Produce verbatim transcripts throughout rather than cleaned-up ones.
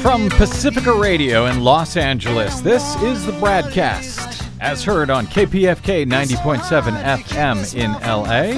From Pacifica Radio in Los Angeles, this is the Bradcast, as heard on K P F K ninety point seven F M in L A,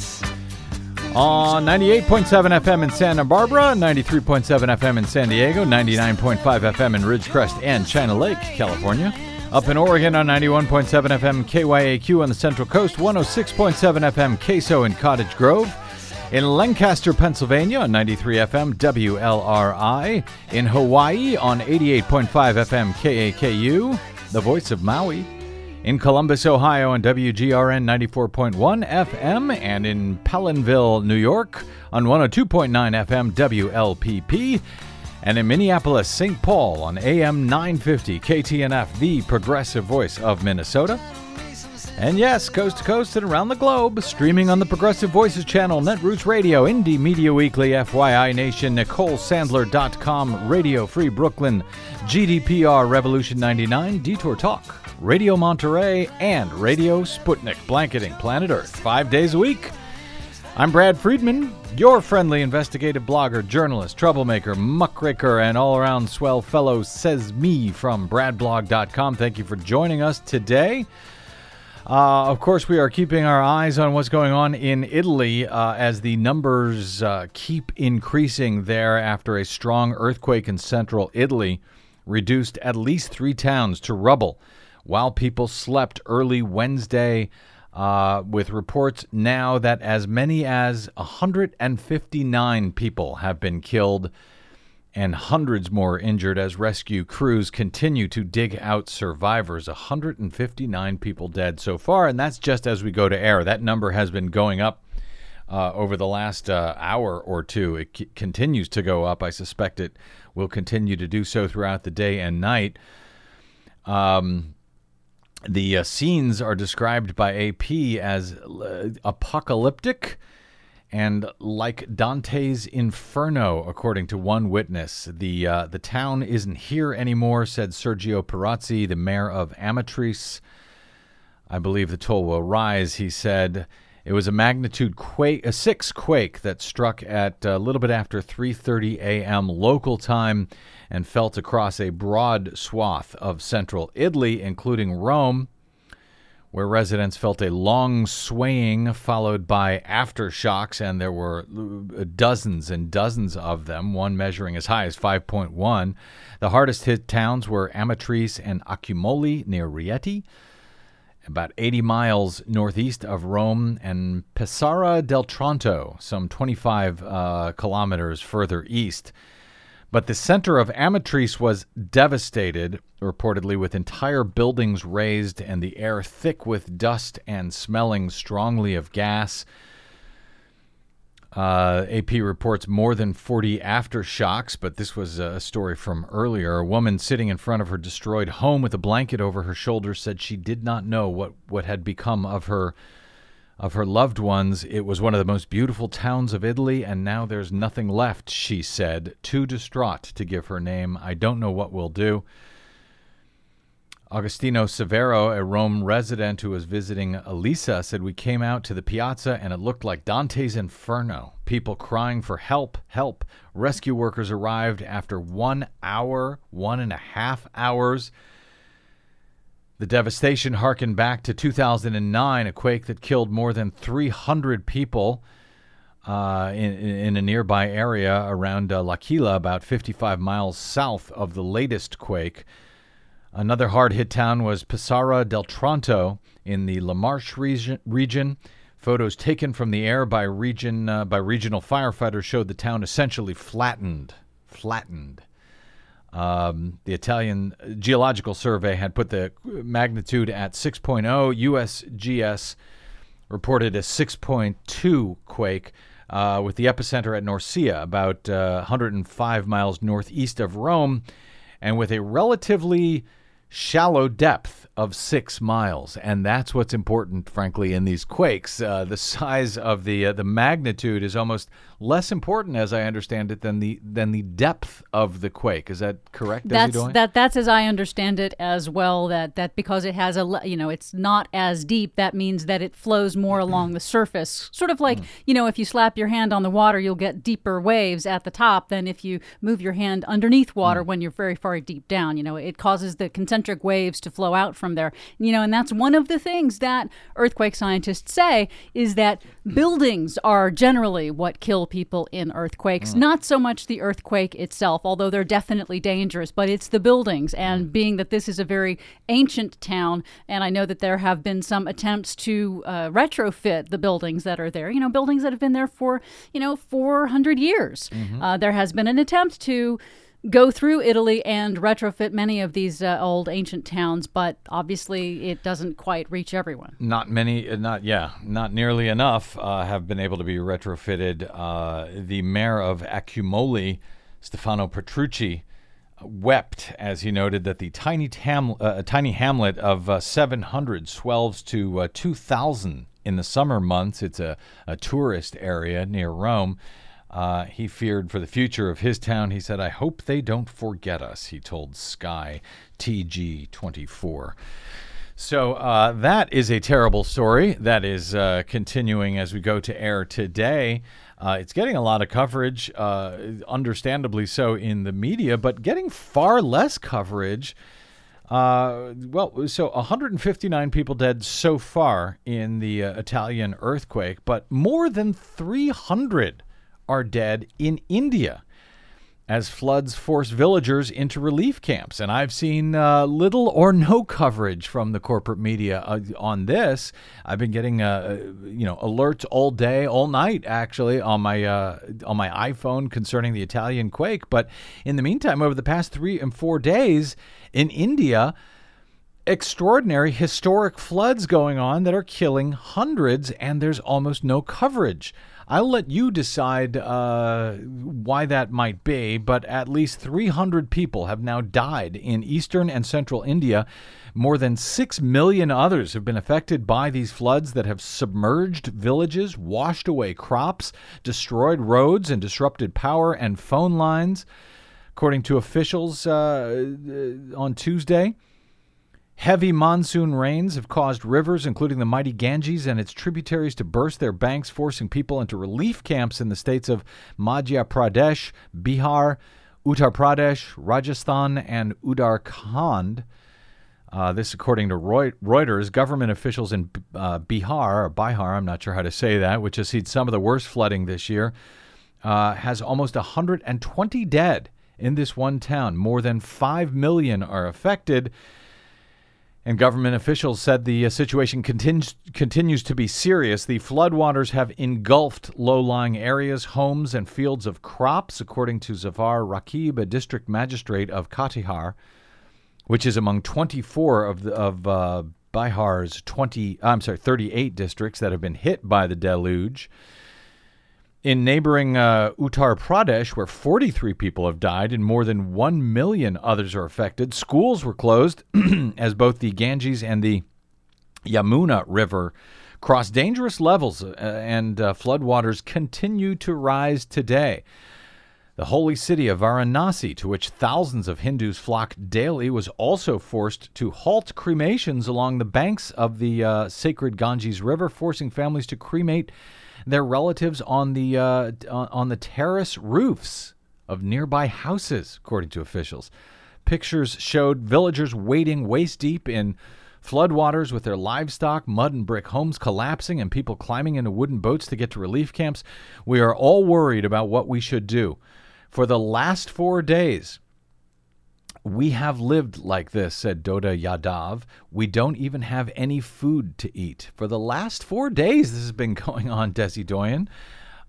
on ninety-eight point seven F M in Santa Barbara, ninety-three point seven F M in San Diego, ninety-nine point five F M in Ridgecrest and China Lake, California, up in Oregon on ninety-one point seven F M K Y A Q on the Central Coast, one oh six point seven F M K S O in Cottage Grove, in Lancaster, Pennsylvania on ninety-three F M W L R I, in Hawaii on eighty-eight point five F M K A K U, the voice of Maui, in Columbus, Ohio on W G R N ninety-four point one F M, and in Palinville, New York on one oh two point nine F M W L P P, and in Minneapolis, Saint Paul on A M nine fifty K T N F, the progressive voice of Minnesota. And yes, coast to coast and around the globe, streaming on the Progressive Voices channel, Netroots Radio, Indie Media Weekly, F Y I Nation, Nicole Sandler dot com, Radio Free Brooklyn, G D P R, Revolution ninety-nine, Detour Talk, Radio Monterey, and Radio Sputnik, blanketing planet Earth five days a week. I'm Brad Friedman, your friendly investigative blogger, journalist, troublemaker, muckraker, and all-around swell fellow, says me from brad blog dot com. Thank you for joining us today. Uh, of course, we are keeping our eyes on what's going on in Italy uh, as the numbers uh, keep increasing there after a strong earthquake in central Italy reduced at least three towns to rubble while people slept early Wednesday, uh, with reports now that as many as one hundred fifty-nine people have been killed and hundreds more injured as rescue crews continue to dig out survivors. one hundred fifty-nine people dead so far, and that's just as we go to air. That number has been going up uh, over the last uh, hour or two. It c- continues to go up. I suspect it will continue to do so throughout the day and night. Um, the uh, scenes are described by A P as uh, apocalyptic and like Dante's Inferno, according to one witness. The uh, the town isn't here anymore, said Sergio Perazzi, the mayor of Amatrice. I believe the toll will rise, he said. It was a magnitude quake, a six quake that struck at a little bit after three thirty a.m. local time and felt across a broad swath of central Italy, including Rome, where residents felt a long swaying followed by aftershocks, and there were dozens and dozens of them, one measuring as high as five point one. The hardest hit towns were Amatrice and Accumoli near Rieti, about eighty miles northeast of Rome, and Pescara del Tronto, some twenty-five uh, kilometers further east. But the center of Amatrice was devastated, reportedly with entire buildings razed and the air thick with dust and smelling strongly of gas. Uh, A P reports more than forty aftershocks, but this was a story from earlier. A woman sitting in front of her destroyed home with a blanket over her shoulders said she did not know what, what had become of her of her loved ones. It was one of the most beautiful towns of Italy, and now there's nothing left, she said, too distraught to give her name. I don't know what we'll do. Agostino Severo, a Rome resident who was visiting Elisa, said, we came out to the piazza and it looked like Dante's Inferno. People crying for help, help. Rescue workers arrived after one hour, one and a half hours. The devastation harkened back to two thousand nine, a quake that killed more than three hundred people uh, in, in a nearby area around uh, L'Aquila, about fifty-five miles south of the latest quake. Another hard-hit town was Pescara del Tronto in the La Marche region. region. Photos taken from the air by region uh, by regional firefighters showed the town essentially flattened. Flattened. Um, the Italian Geological Survey had put the magnitude at six point oh. U S G S reported a six point two quake uh, with the epicenter at Norcia, about uh, one hundred five miles northeast of Rome, and with a relatively shallow depth of six miles. And that's what's important, frankly, in these quakes. Uh, the size of the uh, the magnitude is almost less important, as I understand it, than the than the depth of the quake. Is that correct? That's that. That's as I understand it as well. That that because it has a you know it's not as deep. That means that it flows more along the surface. Sort of like mm. you know if you slap your hand on the water, you'll get deeper waves at the top than if you move your hand underneath water mm. when you're very far deep down. You know it causes the concentric waves to flow out from there. You know, and that's one of the things that earthquake scientists say is that buildings are generally what kill people in earthquakes. Mm. Not so much the earthquake itself, although they're definitely dangerous, but it's the buildings. And mm. being that this is a very ancient town, and I know that there have been some attempts to uh, retrofit the buildings that are there, you know, buildings that have been there for, you know, four hundred years. Mm-hmm. Uh, there has been an attempt to go through Italy and retrofit many of these uh, old ancient towns, but obviously it doesn't quite reach everyone. Not many, not, yeah, not nearly enough uh, have been able to be retrofitted. Uh, the mayor of Accumoli, Stefano Petrucci, wept as he noted that the tiny, tam- uh, tiny hamlet of uh, seven hundred swells to uh, two thousand in the summer months. It's a, a tourist area near Rome. Uh, he feared for the future of his town. He said, "I hope they don't forget us," he told Sky T G twenty-four. So uh, that is a terrible story that is uh, continuing as we go to air today. Uh, it's getting a lot of coverage, uh, understandably so, in the media, but getting far less coverage. Uh, well, so one hundred fifty-nine people dead so far in the uh, Italian earthquake, but more than three hundred are dead in India as floods force villagers into relief camps. And I've seen uh, little or no coverage from the corporate media uh, on this. I've been getting uh, you know alerts all day, all night, actually, on my uh, on my iPhone concerning the Italian quake. But in the meantime, over the past three and four days in India, extraordinary historic floods going on that are killing hundreds, and there's almost no coverage. I'll let you decide uh, why that might be, but at least three hundred people have now died in eastern and central India. More than six million others have been affected by these floods that have submerged villages, washed away crops, destroyed roads, and disrupted power and phone lines. According to officials uh, on Tuesday, heavy monsoon rains have caused rivers, including the mighty Ganges and its tributaries, to burst their banks, forcing people into relief camps in the states of Madhya Pradesh, Bihar, Uttar Pradesh, Rajasthan, and Uttarakhand. Uh, this, according to Reuters, government officials in uh, Bihar, or Bihar, I'm not sure how to say that, which has seen some of the worst flooding this year, uh, has almost one hundred twenty dead in this one town. More than five million are affected. And government officials said the uh, situation continues continues to be serious. The floodwaters have engulfed low-lying areas, homes, and fields of crops, according to Zafar Rakib, a district magistrate of Katihar, which is among twenty-four of the, of uh, Bihar's twenty. I'm sorry, thirty-eight districts that have been hit by the deluge. In neighboring uh, Uttar Pradesh, where forty-three people have died and more than one million others are affected, schools were closed as both the Ganges and the Yamuna River cross dangerous levels, uh, and uh, floodwaters continue to rise today. The holy city of Varanasi, to which thousands of Hindus flock daily, was also forced to halt cremations along the banks of the uh, sacred Ganges River, forcing families to cremate their relatives on the uh, on the terrace roofs of nearby houses, according to officials. Pictures showed villagers wading waist-deep in floodwaters with their livestock, mud and brick homes collapsing, and people climbing into wooden boats to get to relief camps. We are all worried about what we should do. For the last four days, we have lived like this, said Doda Yadav. We don't even have any food to eat. For the last four days, this has been going on, Desi Doyen.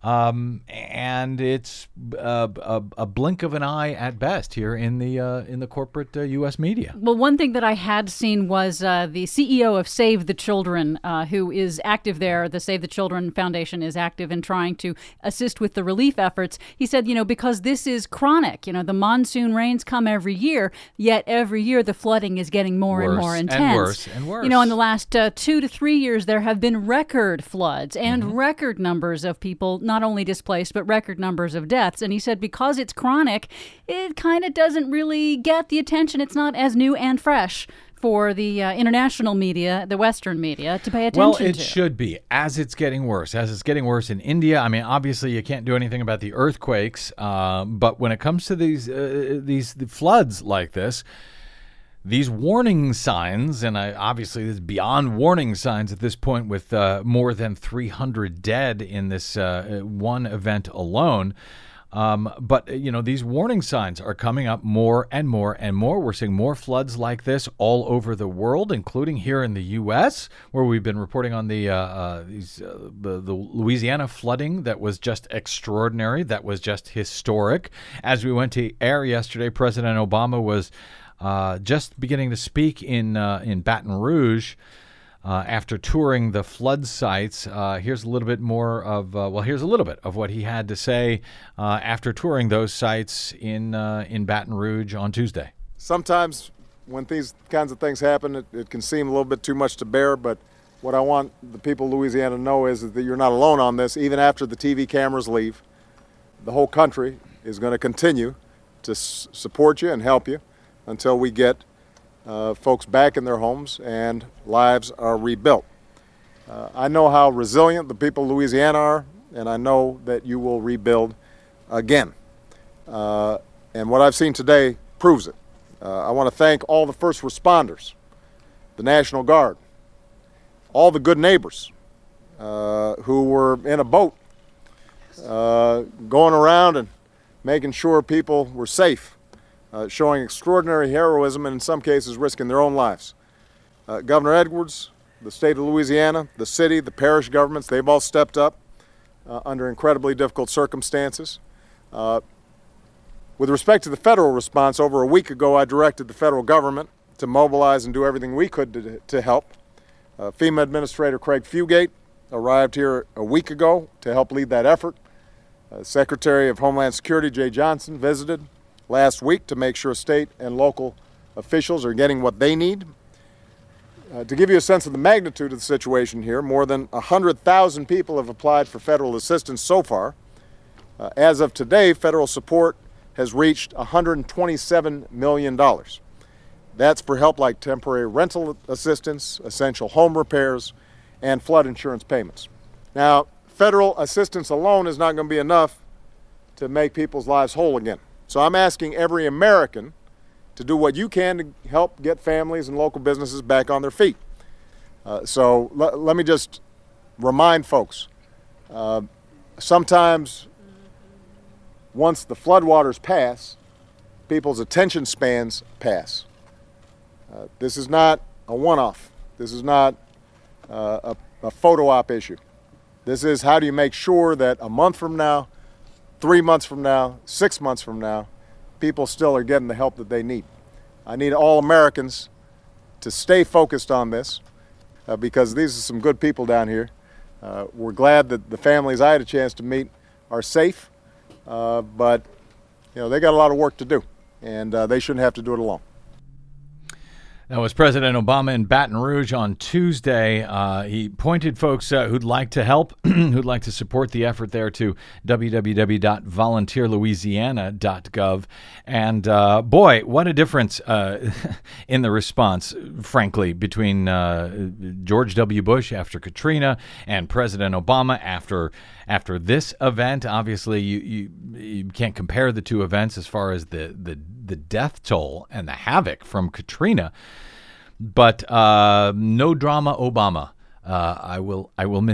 Um, and it's a, a, a blink of an eye at best here in the uh, in the corporate uh, U S media. Well, one thing that I had seen was uh, the C E O of Save the Children, uh, who is active there. The Save the Children Foundation is active in trying to assist with the relief efforts. He said, you know, because this is chronic, you know, the monsoon rains come every year, yet every year the flooding is getting more worse and more intense. And worse and worse. You know, in the last uh, two to three years, there have been record floods and mm-hmm. record numbers of people not only displaced, but record numbers of deaths. And he said because it's chronic, it kind of doesn't really get the attention. It's not as new and fresh for the uh, international media, the Western media, to pay attention well, to. Well, it should be. As it's getting worse, as it's getting worse in India, I mean, obviously you can't do anything about the earthquakes, uh, but when it comes to these, uh, these the floods like this, these warning signs, and I, obviously this is beyond warning signs at this point with uh, more than three hundred dead in this uh, one event alone. Um, but, you know, these warning signs are coming up more and more and more. We're seeing more floods like this all over the world, including here in the U S, where we've been reporting on the uh, uh, these, uh, the, the Louisiana flooding that was just extraordinary, that was just historic. As we went to air yesterday, President Obama was Uh, just beginning to speak in uh, in Baton Rouge uh, after touring the flood sites. Uh, here's a little bit more of uh, well, here's a little bit of what he had to say uh, after touring those sites in uh, in Baton Rouge on Tuesday. Sometimes when these kinds of things happen, it, it can seem a little bit too much to bear. But what I want the people of Louisiana to know is that you're not alone on this. Even after the T V cameras leave, the whole country is going to continue to s- support you and help you until we get uh, folks back in their homes and lives are rebuilt. Uh, I know how resilient the people of Louisiana are, and I know that you will rebuild again. Uh, and what I've seen today proves it. Uh, I want to thank all the first responders, the National Guard, all the good neighbors uh, who were in a boat uh, going around and making sure people were safe. Uh, showing extraordinary heroism and in some cases risking their own lives. Uh, Governor Edwards, the state of Louisiana, the city, the parish governments, they've all stepped up uh, under incredibly difficult circumstances. Uh, with respect to the federal response, over a week ago I directed the federal government to mobilize and do everything we could to, to help. Uh, FEMA Administrator Craig Fugate arrived here a week ago to help lead that effort. Uh, Secretary of Homeland Security Jay Johnson visited last week to make sure state and local officials are getting what they need. Uh, to give you a sense of the magnitude of the situation here, more than one hundred thousand people have applied for federal assistance so far. Uh, as of today, federal support has reached one hundred twenty-seven million dollars. That's for help like temporary rental assistance, essential home repairs, and flood insurance payments. Now, federal assistance alone is not going to be enough to make people's lives whole again. So I'm asking every American to do what you can to help get families and local businesses back on their feet. Uh, so l- let me just remind folks, uh, sometimes once the floodwaters pass, people's attention spans pass. Uh, this is not a one-off. This is not uh, a, a photo op issue. This is how do you make sure that a month from now, three months from now, six months from now, people still are getting the help that they need. I need all Americans to stay focused on this uh, because these are some good people down here. Uh, we're glad that the families I had a chance to meet are safe, uh, but you know they got a lot of work to do, and uh, they shouldn't have to do it alone. That was President Obama in Baton Rouge on Tuesday. Uh, he pointed folks uh, who'd like to help, who'd like to support the effort there to w w w dot volunteer louisiana dot gov. And uh, boy, what a difference uh, in the response, frankly, between uh, George W. Bush after Katrina and President Obama after after this event. Obviously, you, you, you can't compare the two events as far as the, the, the death toll and the havoc from Katrina. But uh, no drama Obama. Uh, I will I will miss him.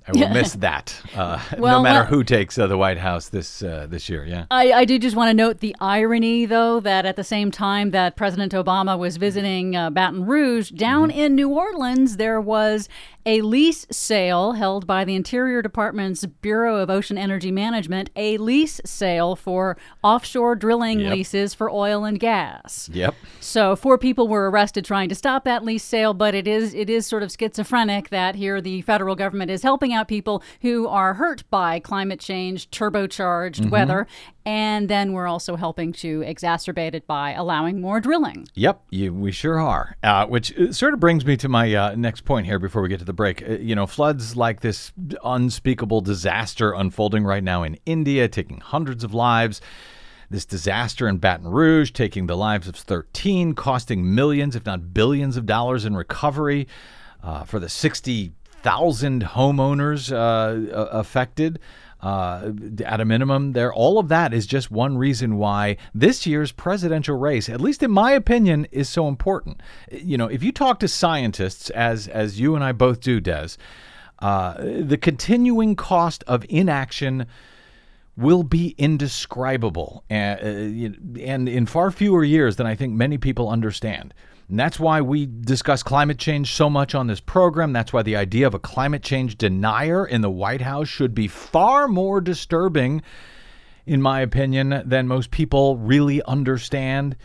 I will miss that, uh, well, no matter uh, who takes uh, the White House this uh, this year. Yeah, I, I do just want to note the irony, though, that at the same time that President Obama was visiting uh, Baton Rouge, down mm-hmm. in New Orleans, there was a lease sale held by the Interior Department's Bureau of Ocean Energy Management, a lease sale for offshore drilling yep. leases for oil and gas. Yep. So four people were arrested trying to stop that lease sale, but it is it is sort of schizophrenic that here the federal government is helping out people who are hurt by climate change, turbocharged mm-hmm. weather, and then we're also helping to exacerbate it by allowing more drilling. Yep, you, we sure are. Uh, which sort of brings me to my uh, next point here before we get to the break. Uh, you know, floods like this unspeakable disaster unfolding right now in India, taking hundreds of lives. This disaster in Baton Rouge, taking the lives of thirteen, costing millions, if not billions of dollars in recovery uh, for the sixty thousand homeowners uh, affected. Uh, at a minimum there, all of that is just one reason why this year's presidential race, at least in my opinion, is so important. You know, if you talk to scientists, as as you and I both do, Des, uh, the continuing cost of inaction will be indescribable, and, uh, and in far fewer years than I think many people understand. And that's why we discuss climate change so much on this program. That's why the idea of a climate change denier in the White House should be far more disturbing, in my opinion, than most people really understand.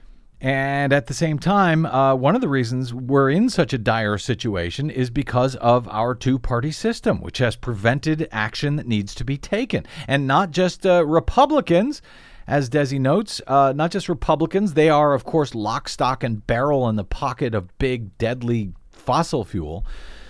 And at the same time, uh, one of the reasons we're in such a dire situation is because of our two-party system, which has prevented action that needs to be taken. And not just uh, Republicans. As Desi notes, uh, not just Republicans, they are, of course, lock, stock, and barrel in the pocket of big, deadly fossil fuel,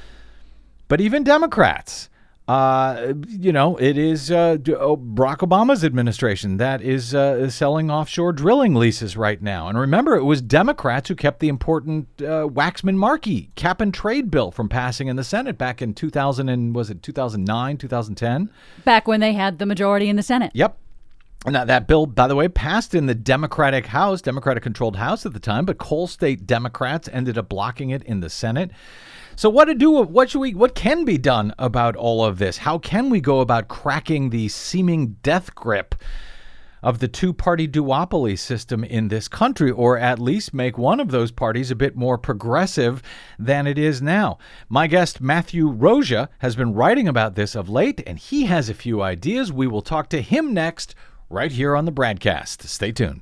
but even Democrats. Uh, you know, it is uh, Barack Obama's administration that is uh, selling offshore drilling leases right now. And remember, it was Democrats who kept the important uh, Waxman-Markey cap and trade bill from passing in the Senate back in two thousand and was it two thousand nine, two thousand ten? Back when they had the majority in the Senate. Yep. Now, that bill, by the way, passed in the Democratic House, Democratic-controlled House at the time, but Coal State Democrats ended up blocking it in the Senate. So what to do? What should we? What can be done about all of this? How can we go about cracking the seeming death grip of the two-party duopoly system in this country, or at least make one of those parties a bit more progressive than it is now? My guest, Matthew Roja, has been writing about this of late, and he has a few ideas. We will talk to him next, right here on the BradCast. Stay tuned.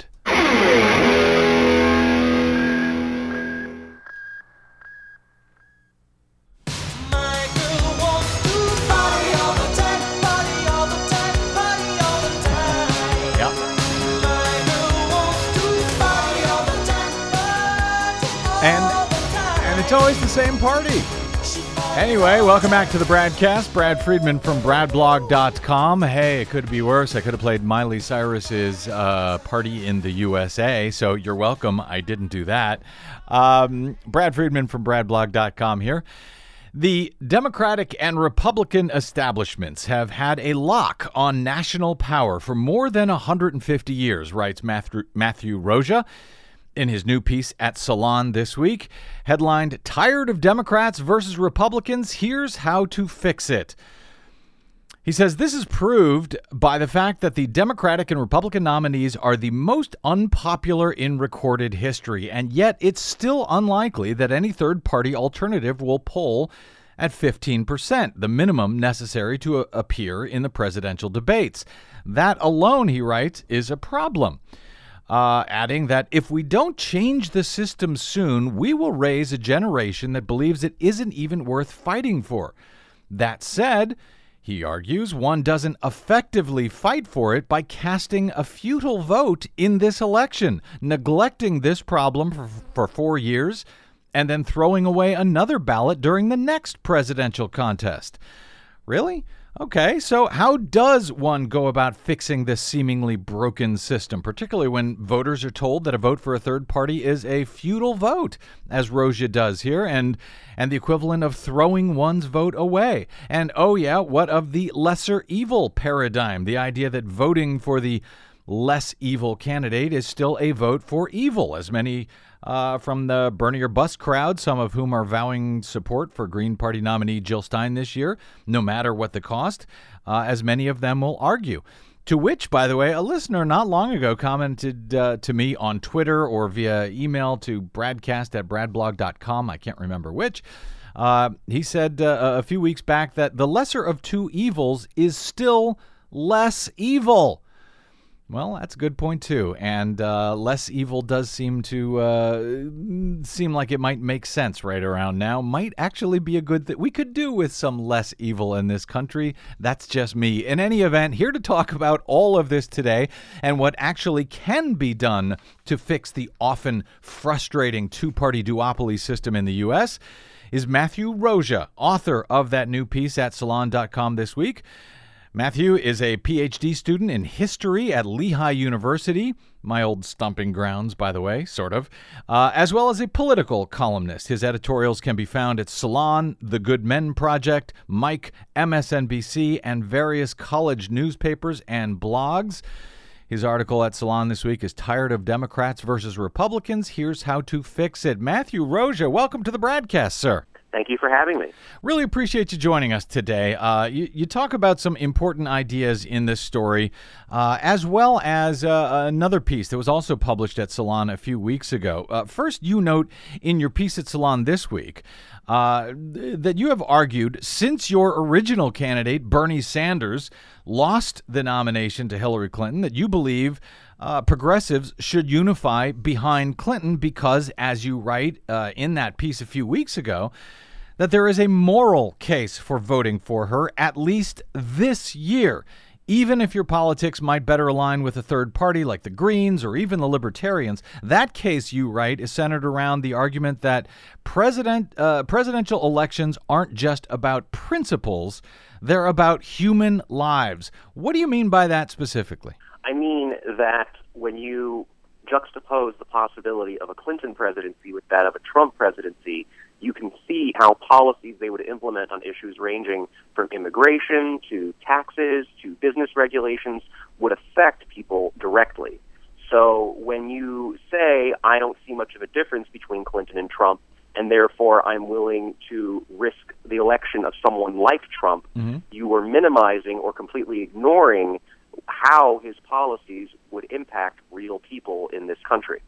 And, and it's always the same party. Anyway, welcome back to the BradCast. Brad Friedman from brad blog dot com. Hey, it could be worse. I could have played Miley Cyrus's uh, Party in the U S A, so you're welcome. I didn't do that. Um, Brad Friedman from brad blog dot com here. The Democratic and Republican establishments have had a lock on national power for more than one hundred fifty years, writes Matthew, Matthew Roja in his new piece at Salon this week, headlined, "Tired of Democrats versus Republicans? Here's how to fix it." He says this is proved by the fact that the Democratic and Republican nominees are the most unpopular in recorded history, and yet it's still unlikely that any third-party alternative will poll at fifteen percent, the minimum necessary to a- appear in the presidential debates. That alone, he writes, is a problem. Uh, adding that if we don't change the system soon, we will raise a generation that believes it isn't even worth fighting for. That said, he argues, one doesn't effectively fight for it by casting a futile vote in this election, neglecting this problem for, for four years, and then throwing away another ballot during the next presidential contest. Really? Okay, so how does one go about fixing this seemingly broken system, particularly when voters are told that a vote for a third party is a futile vote, as Roja does here, and and the equivalent of throwing one's vote away? And oh yeah, what of the lesser evil paradigm, the idea that voting for the less evil candidate is still a vote for evil, as many uh, from the Bernie or Bust crowd, some of whom are vowing support for Green Party nominee Jill Stein this year, no matter what the cost, uh, as many of them will argue. To which, by the way, a listener not long ago commented uh, to me on Twitter or via email to bradcast at bradblog dot com. I can't remember which. Uh, he said uh, a few weeks back that the lesser of two evils is still less evil. Well, that's a good point, too. And uh, less evil does seem to uh, seem like it might make sense right around now. Might actually be a good thing. We could do with some less evil in this country. That's just me. In any event, here to talk about all of this today and what actually can be done to fix the often frustrating two-party duopoly system in the U S is Matthew Roja, author of that new piece at salon dot com this week. Matthew is a P H D student in history at Lehigh University, my old stomping grounds, by the way, sort of, uh, as well as a political columnist. His editorials can be found at Salon, The Good Men Project, Mike, M S N B C, and various college newspapers and blogs. His article at Salon this week is Tired of Democrats versus Republicans? Here's how to fix it. Matthew Roja, welcome to the Bradcast, sir. Thank you for having me. Really appreciate you joining us today. Uh, you, you talk about some important ideas in this story, uh, as well as uh, another piece that was also published at Salon a few weeks ago. Uh, first, you note in your piece at Salon this week uh, that you have argued since your original candidate, Bernie Sanders, lost the nomination to Hillary Clinton, that you believe Uh, progressives should unify behind Clinton because, as you write uh, in that piece a few weeks ago, that there is a moral case for voting for her, at least this year, even if your politics might better align with a third party like the Greens or even the Libertarians. That case, you write, is centered around the argument that president uh, presidential elections aren't just about principles, they're about human lives. What do you mean by that specifically? I mean that when you juxtapose the possibility of a Clinton presidency with that of a Trump presidency, you can see how policies they would implement on issues ranging from immigration to taxes to business regulations would affect people directly. So when you say, I don't see much of a difference between Clinton and Trump, and therefore I'm willing to risk the election of someone like Trump, mm-hmm. you are minimizing or completely ignoring how his policies would impact real people in this country.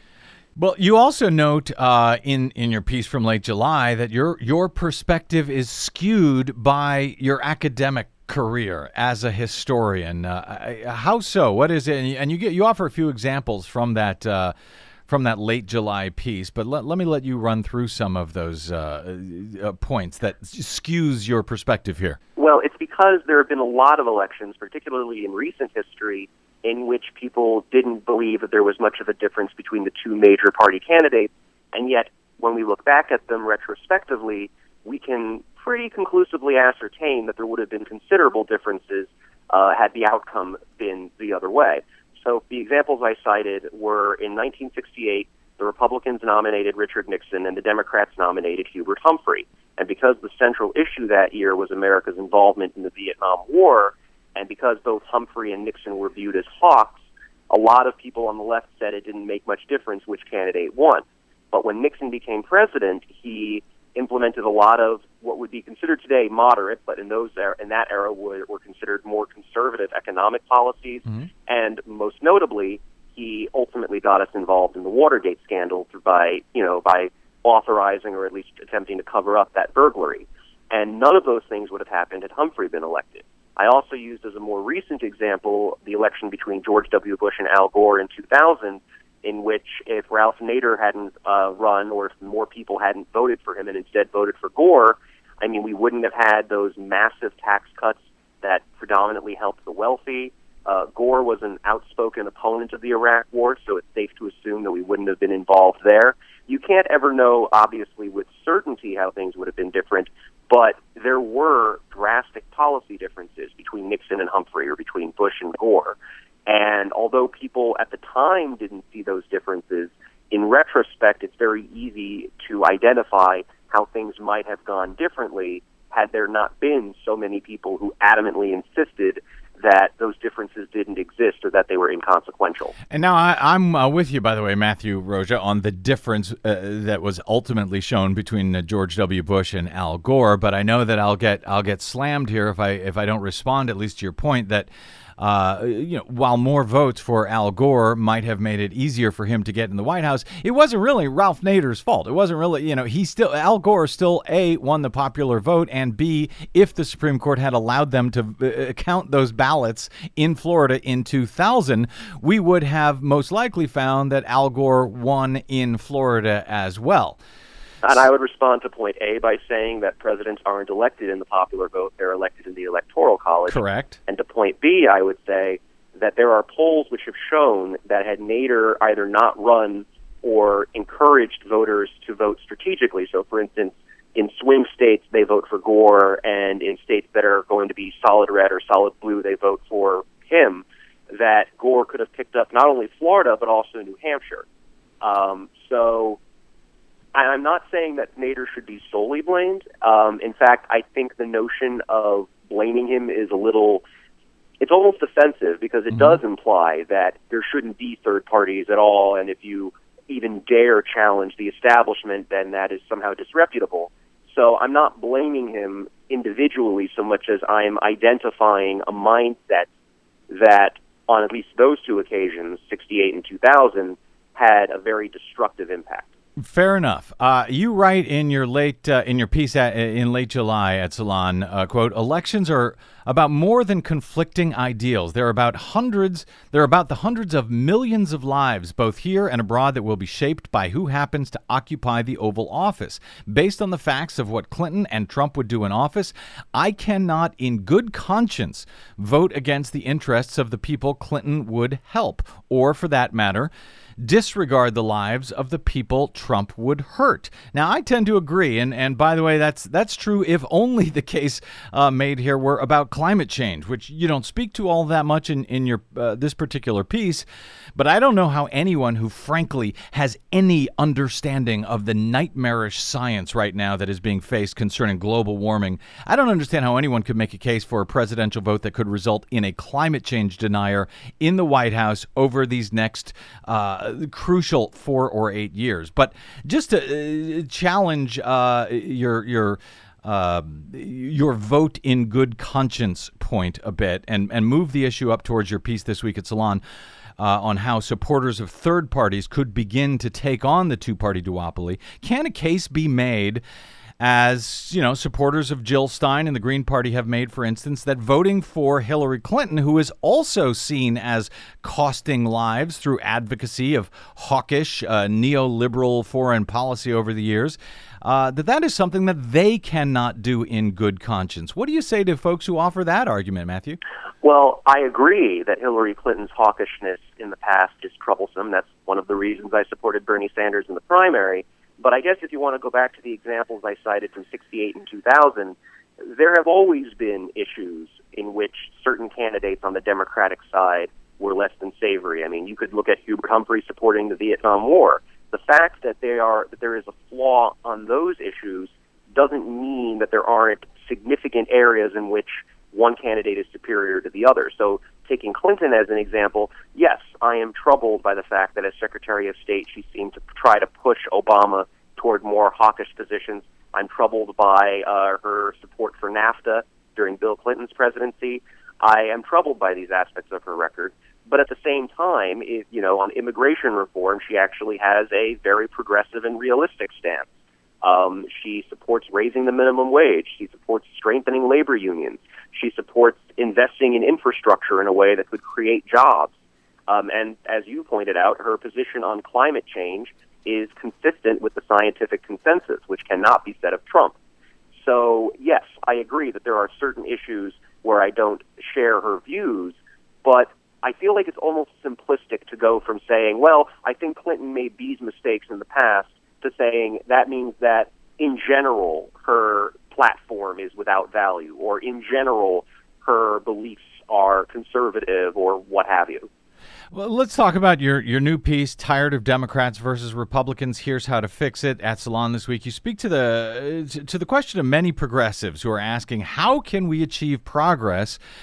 Well, you also note uh, in in your piece from late July that your your perspective is skewed by your academic career as a historian. Uh, how so? What is it? And you get you offer a few examples from that uh, from that late July piece. But let let me let you run through some of those uh, uh, points that skews your perspective here. Well, it's because there have been a lot of elections, particularly in recent history, in which people didn't believe that there was much of a difference between the two major party candidates. And yet, when we look back at them retrospectively, we can pretty conclusively ascertain that there would have been considerable differences uh, had the outcome been the other way. So the examples I cited were in nineteen sixty-eight, the Republicans nominated Richard Nixon and the Democrats nominated Hubert Humphrey. And because the central issue that year was America's involvement in the Vietnam War, and because both Humphrey and Nixon were viewed as hawks, a lot of people on the left said it didn't make much difference which candidate won. But when Nixon became president, he implemented a lot of what would be considered today moderate, but in those er- in that era were, were considered more conservative economic policies. Mm-hmm. And most notably, he ultimately got us involved in the Watergate scandal through by, you know, by authorizing or at least attempting to cover up that burglary. And none of those things would have happened had Humphrey been elected. I also used as a more recent example the election between George W. Bush and Al Gore in two thousand, in which if Ralph Nader hadn't uh, run or if more people hadn't voted for him and instead voted for Gore, I mean, we wouldn't have had those massive tax cuts that predominantly helped the wealthy. Uh, Gore was an outspoken opponent of the Iraq War, so it's safe to assume that we wouldn't have been involved there. You can't ever know, obviously, with certainty how things would have been different, but there were drastic policy differences between Nixon and Humphrey or between Bush and Gore. And although people at the time didn't see those differences, in retrospect, it's very easy to identify how things might have gone differently had there not been so many people who adamantly insisted that those differences didn't exist or that they were inconsequential. And now I, I'm uh, with you, by the way, Matthew Roja, on the difference uh, that was ultimately shown between uh, George W. Bush and Al Gore. But I know that I'll get I'll get slammed here if I if I don't respond, at least to your point that. Uh, you know, while more votes for Al Gore might have made it easier for him to get in the White House, it wasn't really Ralph Nader's fault. It wasn't really, you know, he still, Al Gore still, A, won the popular vote, and B, if the Supreme Court had allowed them to uh, count those ballots in Florida in two thousand, we would have most likely found that Al Gore won in Florida as well. And I would respond to point A by saying that presidents aren't elected in the popular vote, they're elected in the Electoral College. Correct. And to point B, I would say that there are polls which have shown that had Nader either not run or encouraged voters to vote strategically. So, for instance, in swing states, they vote for Gore, and in states that are going to be solid red or solid blue, they vote for him, that Gore could have picked up not only Florida, but also New Hampshire. Um, so... I'm not saying that Nader should be solely blamed. Um, in fact, I think the notion of blaming him is a little, it's almost offensive because it mm-hmm. does imply that there shouldn't be third parties at all, and if you even dare challenge the establishment, then that is somehow disreputable. So I'm not blaming him individually so much as I'm identifying a mindset that on at least those two occasions, sixty-eight and two thousand, had a very destructive impact. Fair enough. Uh, you write in your late uh, in your piece at, in late July at Salon, uh, quote, elections are about more than conflicting ideals. They're about hundreds. They're about the hundreds of millions of lives, both here and abroad, that will be shaped by who happens to occupy the Oval Office. Based on the facts of what Clinton and Trump would do in office, I cannot, in good conscience, vote against the interests of the people Clinton would help, or, for that matter, disregard the lives of the people Trump would hurt. Now, I tend to agree, and, and by the way, that's that's true if only the case uh, made here were about climate change, which you don't speak to all that much in, in your uh, this particular piece. But I don't know how anyone who, frankly, has any understanding of the nightmarish science right now that is being faced concerning global warming, I don't understand how anyone could make a case for a presidential vote that could result in a climate change denier in the White House over these next uh, crucial four or eight years. But just to uh, challenge uh, your your uh, your vote in good conscience point a bit and, and move the issue up towards your piece this week at Salon uh, on how supporters of third parties could begin to take on the two-party duopoly, can a case be made, as, you know, supporters of Jill Stein and the Green Party have made, for instance, that voting for Hillary Clinton, who is also seen as costing lives through advocacy of hawkish, uh, neoliberal foreign policy over the years, uh, that that is something that they cannot do in good conscience. What do you say to folks who offer that argument, Matthew? Well, I agree that Hillary Clinton's hawkishness in the past is troublesome. That's one of the reasons I supported Bernie Sanders in the primary. But I guess if you want to go back to the examples I cited from sixty-eight and two thousand, there have always been issues in which certain candidates on the Democratic side were less than savory. I mean, you could look at Hubert Humphrey supporting the Vietnam War. The fact that they are that there is a flaw on those issues doesn't mean that there aren't significant areas in which one candidate is superior to the other. So taking Clinton as an example, yes, I am troubled by the fact that as Secretary of State, she seemed to try to push Obama toward more hawkish positions. I'm troubled by uh, her support for NAFTA during Bill Clinton's presidency. I am troubled by these aspects of her record. But at the same time, it, you know, on immigration reform, she actually has a very progressive and realistic stance. Um, she supports raising the minimum wage. She supports strengthening labor unions. She supports investing in infrastructure in a way that could create jobs. Um, and as you pointed out, her position on climate change is consistent with the scientific consensus, which cannot be said of Trump. So, yes, I agree that there are certain issues where I don't share her views, but I feel like it's almost simplistic to go from saying, well, I think Clinton made these mistakes in the past, to saying that means that, in general, her platform is without value, or in general, her beliefs are conservative, or what have you. Well, let's talk about your, your new piece, Tired of Democrats versus Republicans, Here's How to Fix It, at Salon this week. You speak to the to the question of many progressives who are asking, how can we achieve progress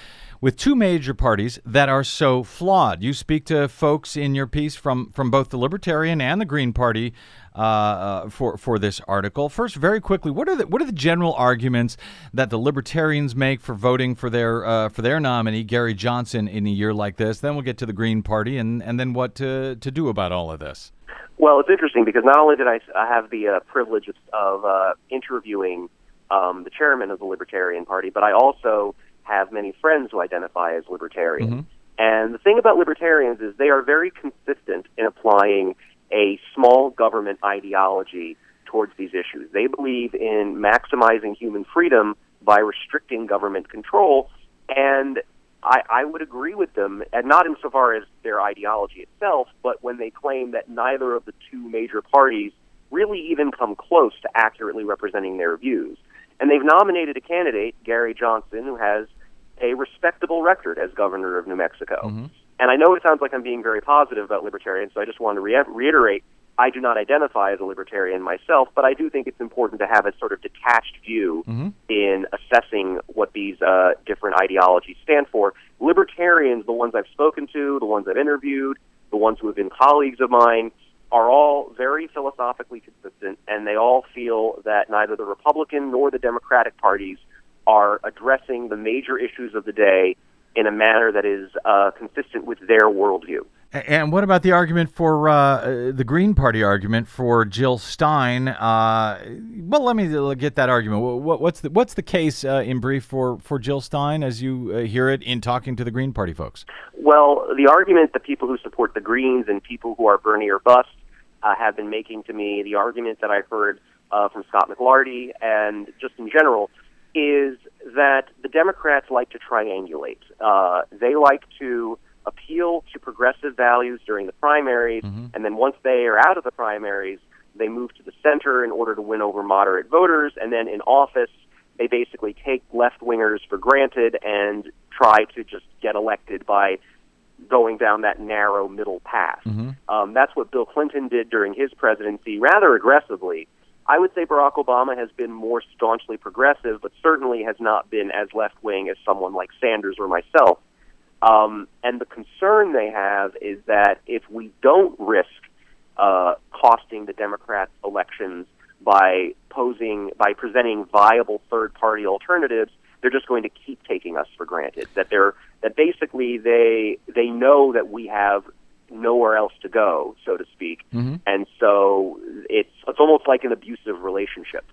with two major parties that are so flawed. You speak to folks in your piece from, from both the Libertarian and the Green Party uh, uh, for for this article. First, very quickly, what are the what are the general arguments that the Libertarians make for voting for their uh, for their nominee, Gary Johnson, in a year like this? Then we'll get to the Green Party and, and then what to, to do about all of this. Well, it's interesting because not only did I, I have the uh, privilege of, of uh, interviewing um, the chairman of the Libertarian Party, but I also have many friends who identify as Libertarian. Mm-hmm. And the thing about Libertarians is they are very consistent in applying a small government ideology towards these issues. They believe in maximizing human freedom by restricting government control, and I, I would agree with them, and not insofar as their ideology itself, but when they claim that neither of the two major parties really even come close to accurately representing their views. And they've nominated a candidate, Gary Johnson, who has a respectable record as governor of New Mexico. Mm-hmm. And I know it sounds like I'm being very positive about libertarians, so I just want to re- reiterate, I do not identify as a libertarian myself, but I do think it's important to have a sort of detached view Mm-hmm. in assessing what these uh, different ideologies stand for. Libertarians, the ones I've spoken to, the ones I've interviewed, the ones who have been colleagues of mine, are all very philosophically consistent, and they all feel that neither the Republican nor the Democratic parties are addressing the major issues of the day in a manner that is uh, consistent with their worldview. And what about the argument for uh, the Green Party argument for Jill Stein? Uh, well, let me get that argument. What, what's the what's the case uh, in brief for, for Jill Stein as you uh, hear it in talking to the Green Party folks? Well, the argument that people who support the Greens and people who are Bernie or bust uh, have been making to me, the argument that I've heard uh, from Scott McLarty and just in general, is that the Democrats like to triangulate. Uh, they like to appeal to progressive values during the primaries, mm-hmm. and then once they are out of the primaries, they move to the center in order to win over moderate voters, and then in office, they basically take left-wingers for granted and try to just get elected by going down that narrow middle path. Mm-hmm. Um, that's what Bill Clinton did during his presidency rather aggressively. I would say Barack Obama has been more staunchly progressive, but certainly has not been as left-wing as someone like Sanders or myself. Um, and the concern they have is that if we don't risk uh, costing the Democrats elections by posing, by presenting viable third-party alternatives, they're just going to keep taking us for granted. That they're that basically they they know that we have nowhere else to go, so to speak, mm-hmm. and so it's it's almost like an abusive relationship.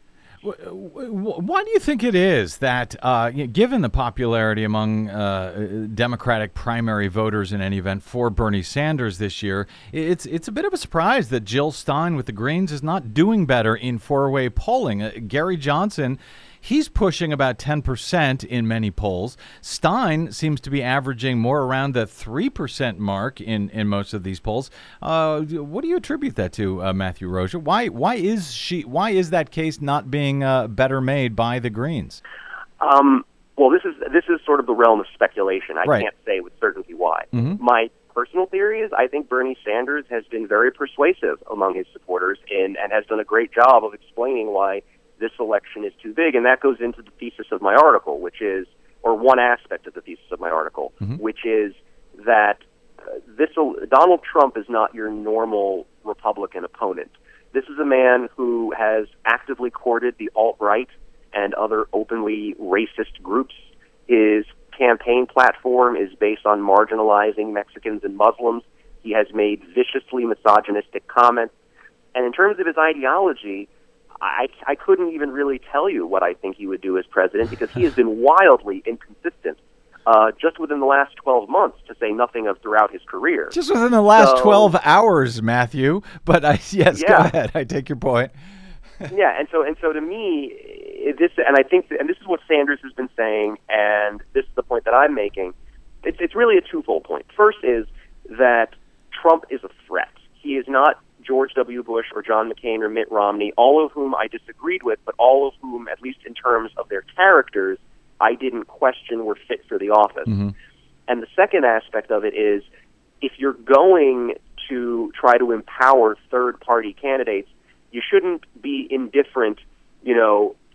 Why do you think it is that, uh, given the popularity among uh, Democratic primary voters in any event for Bernie Sanders this year, it's it's a bit of a surprise that Jill Stein with the Greens is not doing better in four-way polling? Uh, Gary Johnson, he's pushing about ten percent in many polls. Stein seems to be averaging more around the three percent mark in, in most of these polls. Uh, what do you attribute that to, uh, Matthew Rocha? Why why is she why is that case not being uh, better made by the Greens? Um, well, this is this is sort of the realm of speculation. I right. can't say with certainty why. Mm-hmm. My personal theory is I think Bernie Sanders has been very persuasive among his supporters in, and has done a great job of explaining why this election is too big, and that goes into the thesis of my article, which is, or one aspect of the thesis of my article, mm-hmm. which is that uh, this Donald Trump is not your normal Republican opponent. This is a man who has actively courted the alt-right and other openly racist groups. His campaign platform is based on marginalizing Mexicans and Muslims. He has made viciously misogynistic comments. And in terms of his ideology, I, I couldn't even really tell you what I think he would do as president because he has been wildly inconsistent uh, just within the last twelve months, to say nothing of throughout his career. Just within the last so, twelve hours, Matthew. But I, yes, yeah. go ahead. I take your point. yeah, and so and so to me, this and I think, and this is what Sanders has been saying, and this is the point that I'm making. It's it's really a twofold point. First is that Trump is a threat. He is not George W. Bush or John McCain or Mitt Romney, all of whom I disagreed with, but all of whom, at least in terms of their characters, I didn't question were fit for the office. Mm-hmm. And the second aspect of it is, if you're going to try to empower third-party candidates, you shouldn't be indifferent, you know,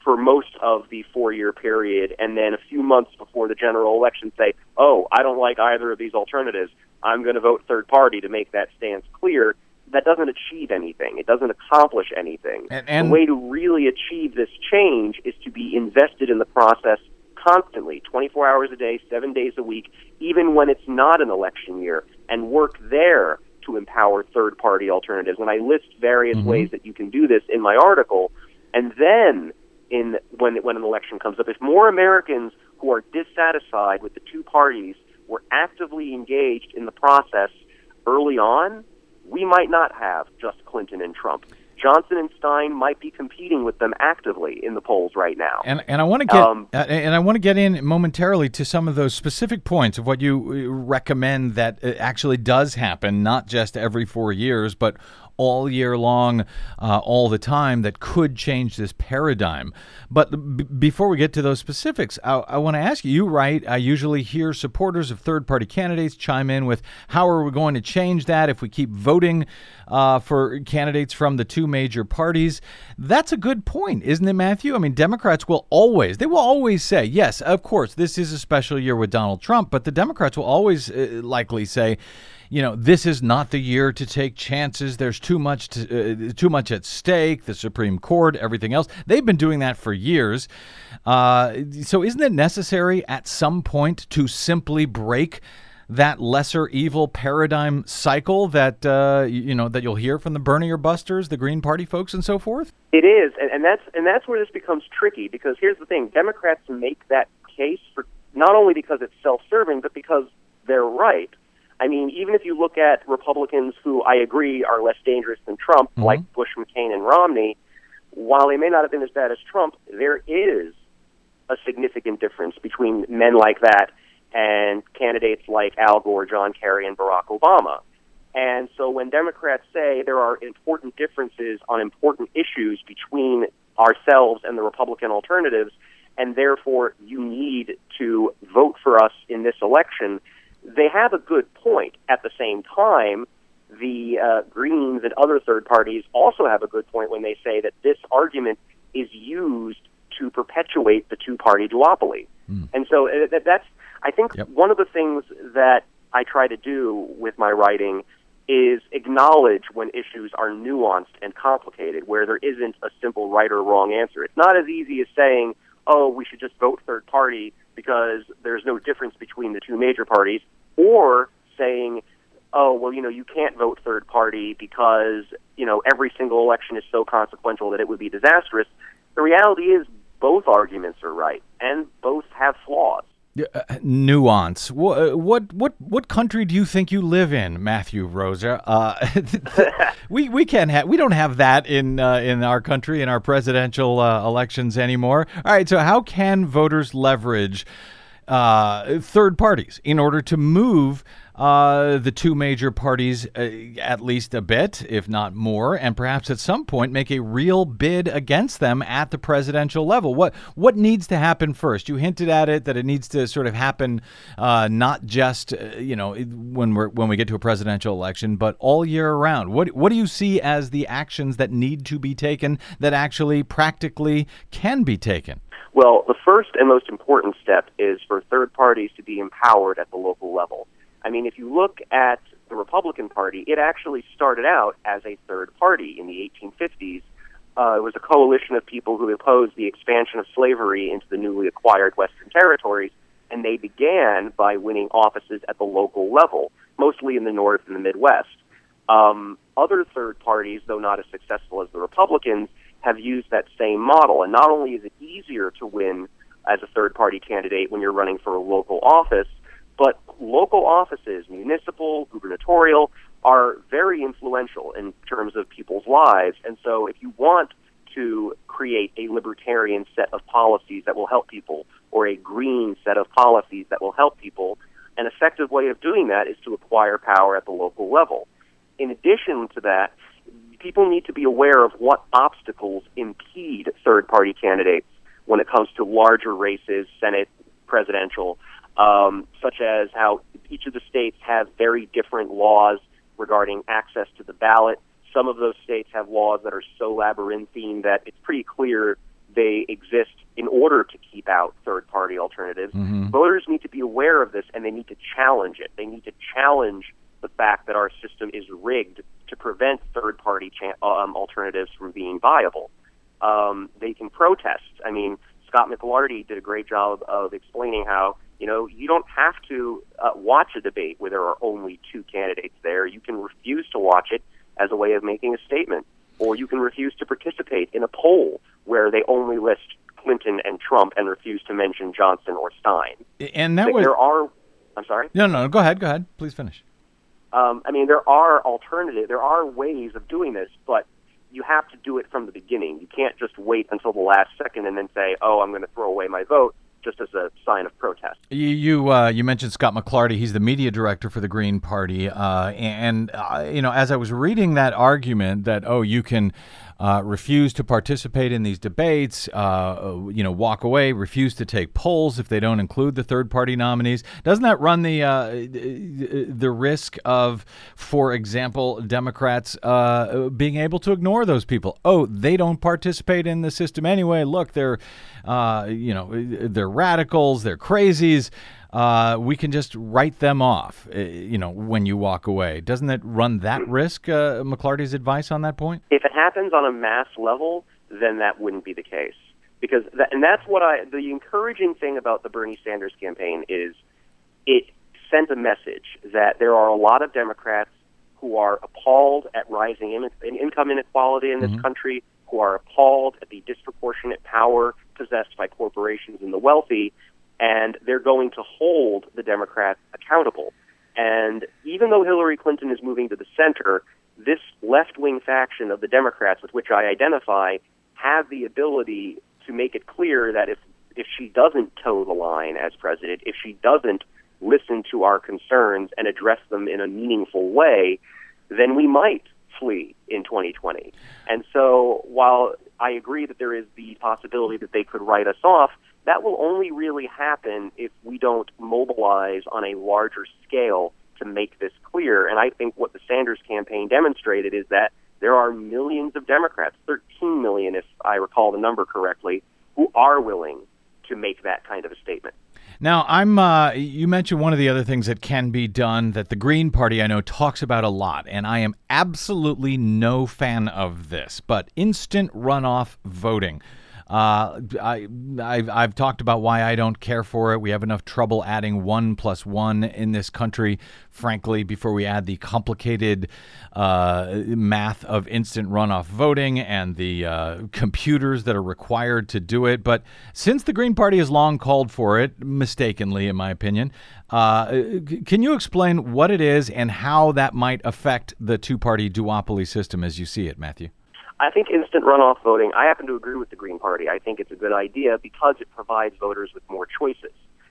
for most of the four-year period, and then a few months before the general election say, oh, I don't like either of these alternatives, I'm going to vote third party to make that stance clear, that doesn't achieve anything. It doesn't accomplish anything. And, and the way to really achieve this change is to be invested in the process constantly, twenty-four hours a day, seven days a week, even when it's not an election year, and work there to empower third-party alternatives. And I list various mm-hmm. ways that you can do this in my article. And then, in when when an election comes up, if more Americans who are dissatisfied with the two parties were actively engaged in the process early on, we might not have just Clinton and Trump. Johnson and Stein might be competing with them actively in the polls right now. And and I want to get um, uh, and I want to get in momentarily to some of those specific points of what you recommend that actually does happen, not just every four years, but all year long, uh, all the time, that could change this paradigm. But b- before we get to those specifics, I, I want to ask you, you write, I usually hear supporters of third-party candidates chime in with, how are we going to change that if we keep voting uh, for candidates from the two major parties? That's a good point, isn't it, Matthew? I mean, Democrats will always, they will always say, yes, of course, this is a special year with Donald Trump, but the Democrats will always uh, likely say, you know, this is not the year to take chances. There's too much to, uh, too much at stake, the Supreme Court, everything else. They've been doing that for years. Uh, so isn't it necessary at some point to simply break that lesser evil paradigm cycle that, uh, you know, that you'll hear from the Bernie or Busters, the Green Party folks, and so forth? It is, and, and that's and that's where this becomes tricky, because here's the thing. Democrats make that case for not only because it's self-serving, but because they're right. I mean, even if you look at Republicans who I agree are less dangerous than Trump, mm-hmm. like Bush, McCain, and Romney, while they may not have been as bad as Trump, there is a significant difference between men like that and candidates like Al Gore, John Kerry, and Barack Obama. And so when Democrats say there are important differences on important issues between ourselves and the Republican alternatives, and therefore you need to vote for us in this election, they have a good point. At the same time, the uh, Greens and other third parties also have a good point when they say that this argument is used to perpetuate the two-party duopoly. Mm. And so uh, that's, I think, yep. one of the things that I try to do with my writing is acknowledge when issues are nuanced and complicated, where there isn't a simple right or wrong answer. It's not as easy as saying, oh, we should just vote third party because there's no difference between the two major parties, or saying, oh, well, you know, you can't vote third party because, you know, every single election is so consequential that it would be disastrous. The reality is both arguments are right, and both have flaws. Uh, nuance. What, what what what country do you think you live in, Matthew Rosa? Uh, we we can't have we don't have that in uh, in our country in our presidential uh, elections anymore. All right, so how can voters leverage uh, third parties in order to move uh, the two major parties uh, at least a bit, if not more, and perhaps at some point make a real bid against them at the presidential level? What what needs to happen first? You hinted at it, that it needs to sort of happen uh, not just uh, you know when we're when we get to a presidential election, but all year round. What what do you see as the actions that need to be taken that actually practically can be taken? Well, the first and most important step is for third parties to be empowered at the local level. I mean, if you look at the Republican Party, it actually started out as a third party in the eighteen fifties. Uh, it was a coalition of people who opposed the expansion of slavery into the newly acquired Western territories, and they began by winning offices at the local level, mostly in the North and the Midwest. Um, other third parties, though not as successful as the Republicans, have used that same model. And not only is it easier to win as a third-party candidate when you're running for a local office, but local offices, municipal, gubernatorial, are very influential in terms of people's lives. And so if you want to create a libertarian set of policies that will help people, or a green set of policies that will help people, an effective way of doing that is to acquire power at the local level. In addition to that, people need to be aware of what obstacles impede third-party candidates when it comes to larger races, Senate, presidential, um, such as how each of the states have very different laws regarding access to the ballot. Some of those states have laws that are so labyrinthine that it's pretty clear they exist in order to keep out third-party alternatives. Mm-hmm. Voters need to be aware of this, and they need to challenge it. They need to challenge the fact that our system is rigged to prevent third-party cha- um, alternatives from being viable. Um, they can protest. I mean, Scott McLarty did a great job of explaining how, you know, you don't have to uh, watch a debate where there are only two candidates there. You can refuse to watch it as a way of making a statement, or you can refuse to participate in a poll where they only list Clinton and Trump and refuse to mention Johnson or Stein. And that was... There are... I'm sorry? No, no, go ahead, go ahead. Please finish. Um, I mean, there are alternatives. There are ways of doing this, but you have to do it from the beginning. You can't just wait until the last second and then say, oh, I'm going to throw away my vote, just as a sign of protest. You you, uh, you mentioned Scott McLarty. He's the media director for the Green Party. Uh, and, uh, you know, as I was reading that argument that, oh, you can uh, refuse to participate in these debates, uh, you know, walk away, refuse to take polls if they don't include the third-party nominees, doesn't that run the uh, the risk of, for example, Democrats uh, being able to ignore those people? Oh, they don't participate in the system anyway. Look, they're, uh, you know, they're radicals, they're crazies. Uh, we can just write them off, uh, you know, when you walk away. Doesn't it run that risk, uh, McLarty's advice on that point? If it happens on a mass level, then that wouldn't be the case. Because, that, and that's what I, the encouraging thing about the Bernie Sanders campaign is it sent a message that there are a lot of Democrats who are appalled at rising in, income inequality in this mm-hmm. country, who are appalled at the disproportionate power possessed by corporations and the wealthy, and they're going to hold the Democrats accountable. And even though Hillary Clinton is moving to the center, this left-wing faction of the Democrats with which I identify have the ability to make it clear that if, if she doesn't toe the line as president, if she doesn't listen to our concerns and address them in a meaningful way, then we might flee in twenty twenty. And so while I agree that there is the possibility that they could write us off, that will only really happen if we don't mobilize on a larger scale to make this clear. And I think what the Sanders campaign demonstrated is that there are millions of Democrats, thirteen million if I recall the number correctly, who are willing to make that kind of a statement. Now, I'm. Uh, you mentioned one of the other things that can be done that the Green Party, I know, talks about a lot, and I am absolutely no fan of this, but instant runoff voting. Uh, I, I've, I've talked about why I don't care for it. We have enough trouble adding one plus one in this country, frankly, before we add the complicated uh, math of instant runoff voting and the uh, computers that are required to do it. But since the Green Party has long called for it, mistakenly, in my opinion, uh, can you explain what it is and how that might affect the two-party duopoly system as you see it, Matthew? I think instant runoff voting, I happen to agree with the Green Party. I think it's a good idea because it provides voters with more choices.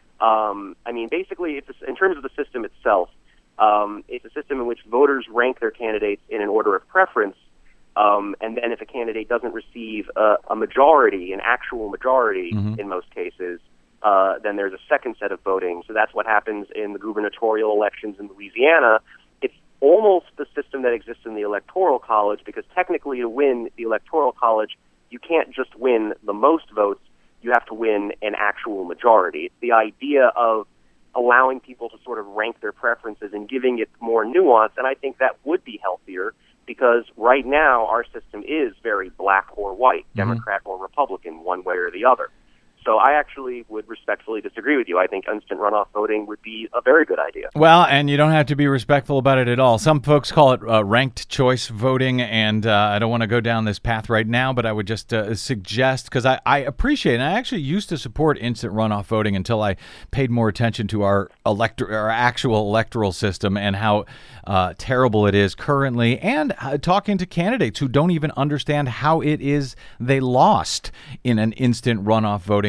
Um, I mean, basically, it's a, in terms of the system itself, um, it's a system in which voters rank their candidates in an order of preference, um, and then if a candidate doesn't receive a, a majority, an actual majority mm-hmm. in most cases, uh, then there's a second set of voting. So that's what happens in the gubernatorial elections in Louisiana. It's almost the system that exists in the Electoral College, because technically to win the Electoral College, you can't just win the most votes, you have to win an actual majority. It's the idea of allowing people to sort of rank their preferences and giving it more nuance, and I think that would be healthier, because right now our system is very black or white, mm-hmm. Democrat or Republican, one way or the other. So I actually would respectfully disagree with you. I think instant runoff voting would be a very good idea. Well, and you don't have to be respectful about it at all. Some folks call it uh, ranked choice voting, and uh, I don't want to go down this path right now, but I would just uh, suggest, because I, I appreciate, and I actually used to support instant runoff voting until I paid more attention to our elector, our actual electoral system and how uh, terrible it is currently, and uh, talking to candidates who don't even understand how it is they lost in an instant runoff voting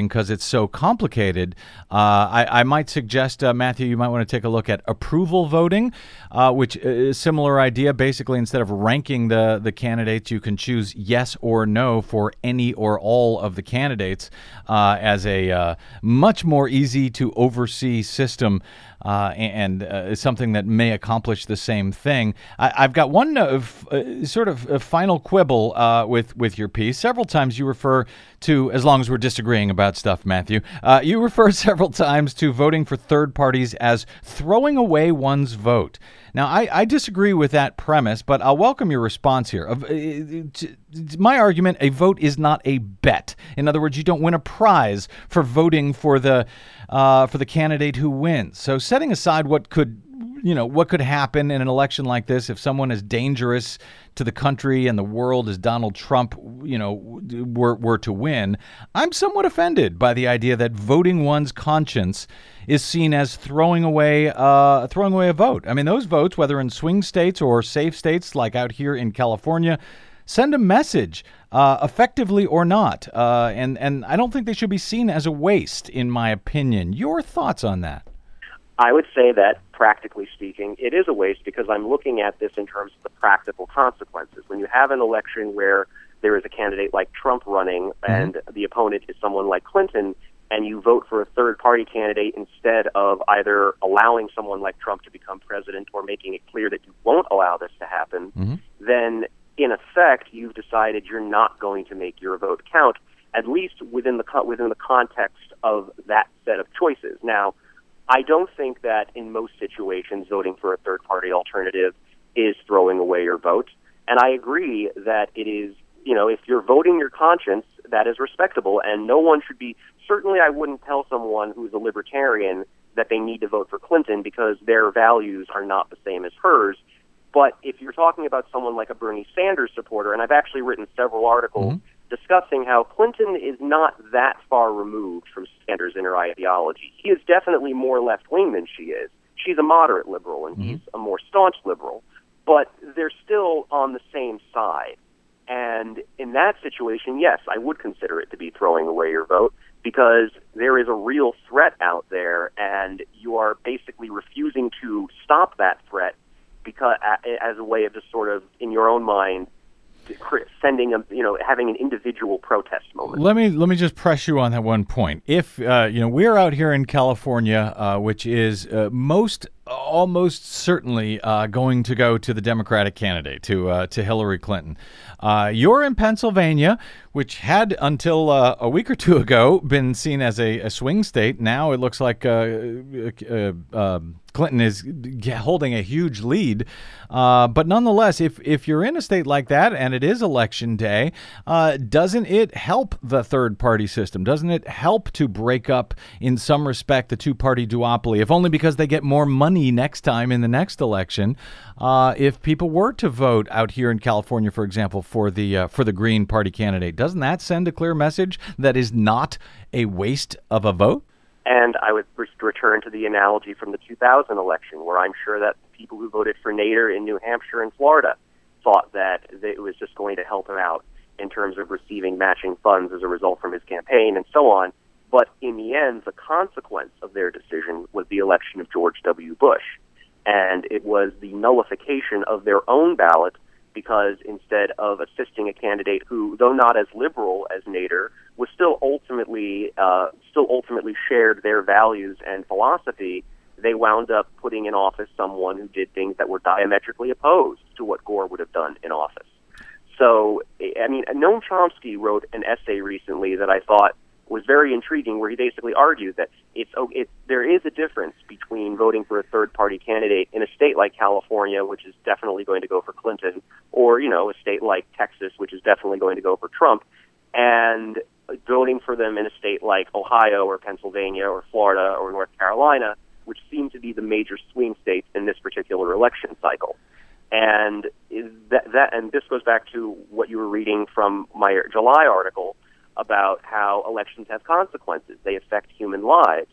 voting because it's so complicated. Uh, I, I might suggest, uh, Matthew, you might want to take a look at approval voting, uh, which is a similar idea. Basically, instead of ranking the, the candidates, you can choose yes or no for any or all of the candidates uh, as a uh, much more easy to oversee system. Uh, and uh, is something that may accomplish the same thing. I, I've got one uh, f- uh, sort of uh, final quibble uh, with with your piece. Several times you refer to, as long as we're disagreeing about stuff, Matthew, uh, you refer several times to voting for third parties as throwing away one's vote. Now, I, I disagree with that premise, but I'll welcome your response here. Uh, t- my argument, a vote is not a bet. In other words, you don't win a prize for voting for the uh, for the candidate who wins. So setting aside what could you know, what could happen in an election like this if someone as dangerous to the country and the world as Donald Trump, you know, were, were to win, I'm somewhat offended by the idea that voting one's conscience is seen as throwing away uh, throwing away a vote. I mean, those votes, whether in swing states or safe states like out here in California, send a message, uh, effectively or not. Uh, and, and I don't think they should be seen as a waste, in my opinion. Your thoughts on that? I would say that, practically speaking, it is a waste because I'm looking at this in terms of the practical consequences. When you have an election where there is a candidate like Trump running mm-hmm. and the opponent is someone like Clinton, and you vote for a third-party candidate instead of either allowing someone like Trump to become president or making it clear that you won't allow this to happen, mm-hmm. then, in effect, you've decided you're not going to make your vote count, at least within the co- within the context of that set of choices. Now, I don't think that in most situations voting for a third-party alternative is throwing away your vote. And I agree that it is, you know, if you're voting your conscience, that is respectable. And no one should be, certainly I wouldn't tell someone who's a libertarian that they need to vote for Clinton because their values are not the same as hers. But if you're talking about someone like a Bernie Sanders supporter, and I've actually written several articles mm-hmm. discussing how Clinton is not that far removed from Sanders in her ideology. He is definitely more left-wing than she is. She's a moderate liberal, and mm-hmm. he's a more staunch liberal. But they're still on the same side. And in that situation, yes, I would consider it to be throwing away your vote because there is a real threat out there, and you are basically refusing to stop that threat because as a way of just sort of, in your own mind, sending a, you know, having an individual protest moment. Let me let me just press you on that one point. If uh, you know, we're out here in California, uh, which is uh, most almost certainly uh, going to go to the Democratic candidate, to uh, to Hillary Clinton. Uh, you're in Pennsylvania, which had until uh, a week or two ago been seen as a, a swing state. Now it looks like uh, uh, uh, Clinton is holding a huge lead. Uh, but nonetheless, if if you're in a state like that and it is election day, uh, doesn't it help the third party system? Doesn't it help to break up, in some respect, the two party duopoly, if only because they get more money next time in the next election? Uh, if people were to vote out here in California, for example, for the uh, for the Green Party candidate, doesn't that send a clear message that is not a waste of a vote? And I would re- return to the analogy from the two thousand election, where I'm sure that people who voted for Nader in New Hampshire and Florida thought that it was just going to help him out in terms of receiving matching funds as a result from his campaign and so on. But in the end, the consequence of their decision was the election of George W. Bush. And it was the nullification of their own ballot because instead of assisting a candidate who, though not as liberal as Nader, was still ultimately uh, still ultimately shared their values and philosophy, they wound up putting in office someone who did things that were diametrically opposed to what Gore would have done in office. So, I mean, Noam Chomsky wrote an essay recently that I thought was very intriguing, where he basically argued that it's, it's there is a difference between voting for a third-party candidate in a state like California, which is definitely going to go for Clinton, or, you know, a state like Texas, which is definitely going to go for Trump, and voting for them in a state like Ohio or Pennsylvania or Florida or North Carolina, which seem to be the major swing states in this particular election cycle. And that, that and this goes back to what you were reading from my July article about how elections have consequences. They affect human lives.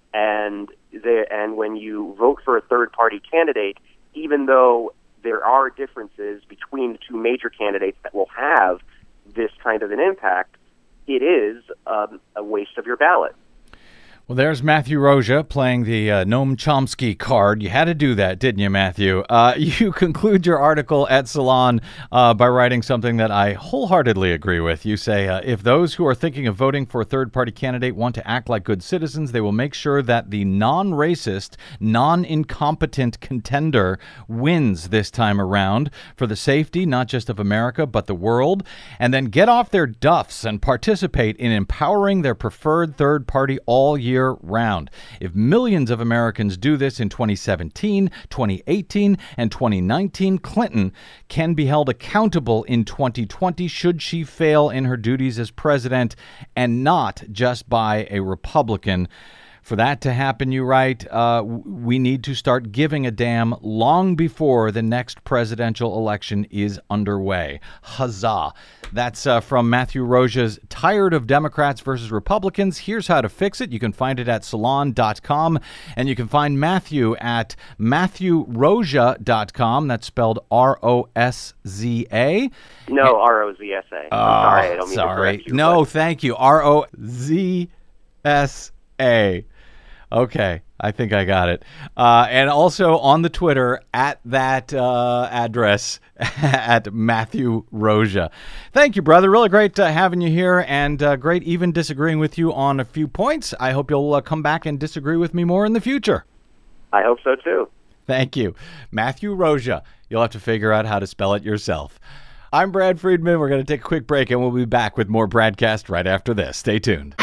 And they, and when you vote for a third-party candidate, even though there are differences between the two major candidates that will have this kind of an impact, it is um, a waste of your ballot. Well, there's Matthew Roja playing the uh, Noam Chomsky card. You had to do that, didn't you, Matthew? Uh, you conclude your article at Salon uh, by writing something that I wholeheartedly agree with. You say, uh, if those who are thinking of voting for a third-party candidate want to act like good citizens, they will make sure that the non-racist, non-incompetent contender wins this time around for the safety not just of America, but the world, and then get off their duffs and participate in empowering their preferred third party all year round. If millions of Americans do this in twenty seventeen, twenty eighteen, and twenty nineteen, Clinton can be held accountable in twenty twenty should she fail in her duties as president, and not just by a Republican. For that to happen, you write, uh, we need to start giving a damn long before the next presidential election is underway. Huzzah. That's uh, from Matthew Roja's Tired of Democrats versus Republicans. Here's how to fix it. You can find it at salon dot com, and you can find Matthew at matthew roja dot com. That's spelled R O S Z A. No, R O Z S A. I'm oh, sorry, I don't mean sorry. to correct you. No, but... thank you. R O Z S A. Okay, I think I got it. Uh, and also on the Twitter at that uh, address, at Matthew Roja. Thank you, brother. Really great uh, having you here, and uh, great even disagreeing with you on a few points. I hope you'll uh, come back and disagree with me more in the future. I hope so, too. Thank you. Matthew Roja. You'll have to figure out how to spell it yourself. I'm Brad Friedman. We're going to take a quick break, and we'll be back with more Bradcast right after this. Stay tuned.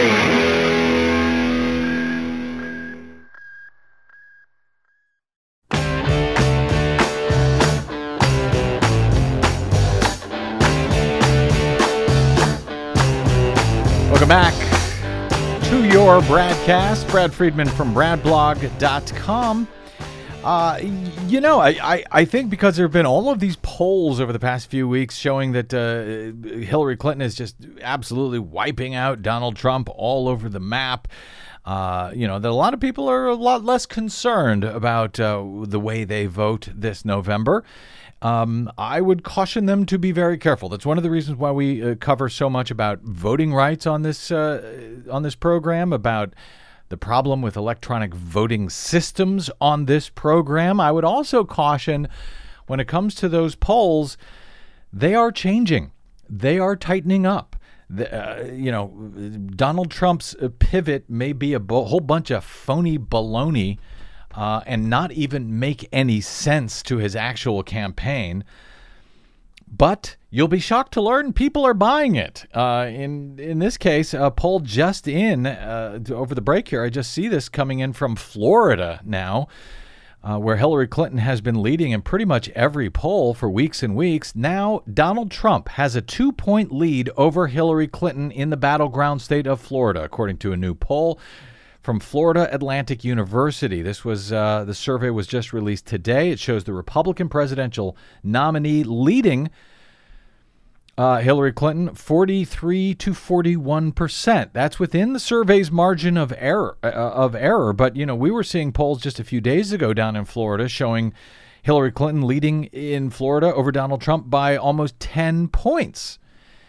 Welcome back to your Bradcast. Brad Friedman from brad blog dot com. Uh, you know, I, I, I think because there have been all of these polls over the past few weeks showing that uh, Hillary Clinton is just absolutely wiping out Donald Trump all over the map. Uh, you know, that a lot of people are a lot less concerned about uh, the way they vote this November. Um, I would caution them to be very careful. That's one of the reasons why we uh, cover so much about voting rights on this uh, on this program, about the problem with electronic voting systems on this program. I would also caution when it comes to those polls, they are changing. They are tightening up. The, uh, you know, Donald Trump's pivot may be a bo- whole bunch of phony baloney uh, and not even make any sense to his actual campaign. But you'll be shocked to learn people are buying it. Uh, in in this case, a poll just in uh, over the break here, I just see this coming in from Florida now, uh, where Hillary Clinton has been leading in pretty much every poll for weeks and weeks. Now, Donald Trump has a two-point lead over Hillary Clinton in the battleground state of Florida, according to a new poll from Florida Atlantic University. This was uh, the survey was just released today. It shows the Republican presidential nominee leading uh, Hillary Clinton forty-three to forty-one percent. That's within the survey's margin of error. Uh, of error. But you know, we were seeing polls just a few days ago down in Florida showing Hillary Clinton leading in Florida over Donald Trump by almost ten points.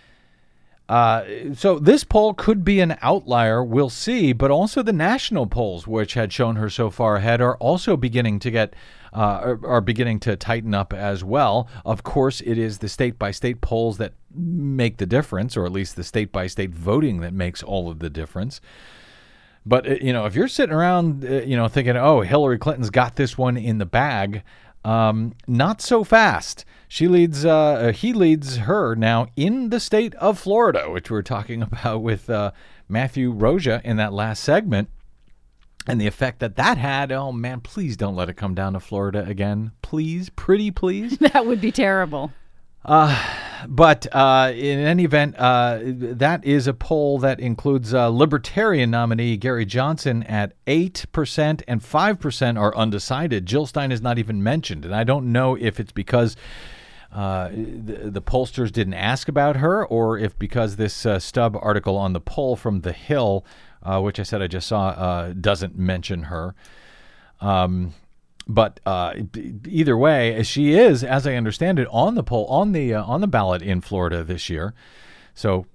Uh, so this poll could be an outlier, we'll see, but also the national polls, which had shown her so far ahead, are also beginning to get, uh, are, are beginning to tighten up as well. Of course, it is the state-by-state polls that make the difference, or at least the state-by-state voting that makes all of the difference. But, you know, if you're sitting around, uh, you know, thinking, oh, Hillary Clinton's got this one in the bag, um, not so fast. She leads, uh, he leads her now in the state of Florida, which we were talking about with uh, Matthew Roja in that last segment, and the effect that that had. Oh, man, please don't let it come down to Florida again. Please, pretty please. That would be terrible. Uh, but uh, in any event, uh, that is a poll that includes uh, Libertarian nominee Gary Johnson at eight percent and five percent are undecided. Jill Stein is not even mentioned, and I don't know if it's because uh, the, the pollsters didn't ask about her, or if because this uh, stub article on the poll from The Hill, uh, which I said I just saw, uh, doesn't mention her. Um But uh, either way, she is, as I understand it, on the poll, on the uh, on the ballot in Florida this year. So